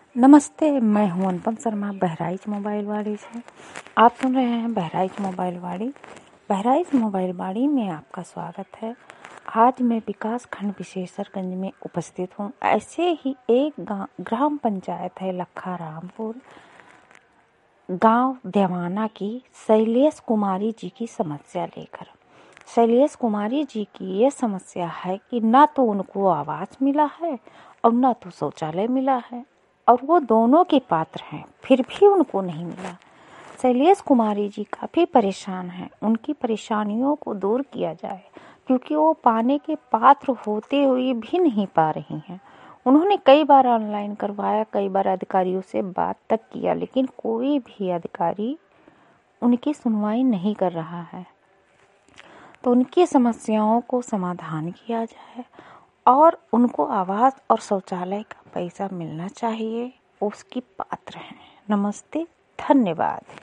नमस्ते, मैं हूं अनुपम शर्मा बहराइच मोबाइल वाड़ी से। आप सुन रहे हैं बहराइच मोबाइल वाड़ी। बहराइच मोबाइल वाड़ी में आपका स्वागत है। आज मैं विकास खंड विशेषरगंज में उपस्थित हूं। ऐसे ही एक ग्राम पंचायत है लखा रामपुर, गांव देवाना की शैलेश कुमारी जी की समस्या लेकर। शैलेश कुमारी जी की ये समस्या है कि ना तो उनको आवास मिला है और ना तो शौचालय मिला है, और वो दोनों के पात्र हैं, फिर भी उनको नहीं मिला। शैलेश कुमारी जी काफ़ी परेशान हैं। उनकी परेशानियों को दूर किया जाए, क्योंकि वो पाने के पात्र होते हुए भी नहीं पा रही हैं। उन्होंने कई बार ऑनलाइन करवाया, कई बार अधिकारियों से बात तक किया, लेकिन कोई भी अधिकारी उनकी सुनवाई नहीं कर रहा है। तो उनकी समस्याओं को समाधान किया जाए और उनको आवास और शौचालय का पैसा मिलना चाहिए। उसकी पात्र हैं। नमस्ते, धन्यवाद।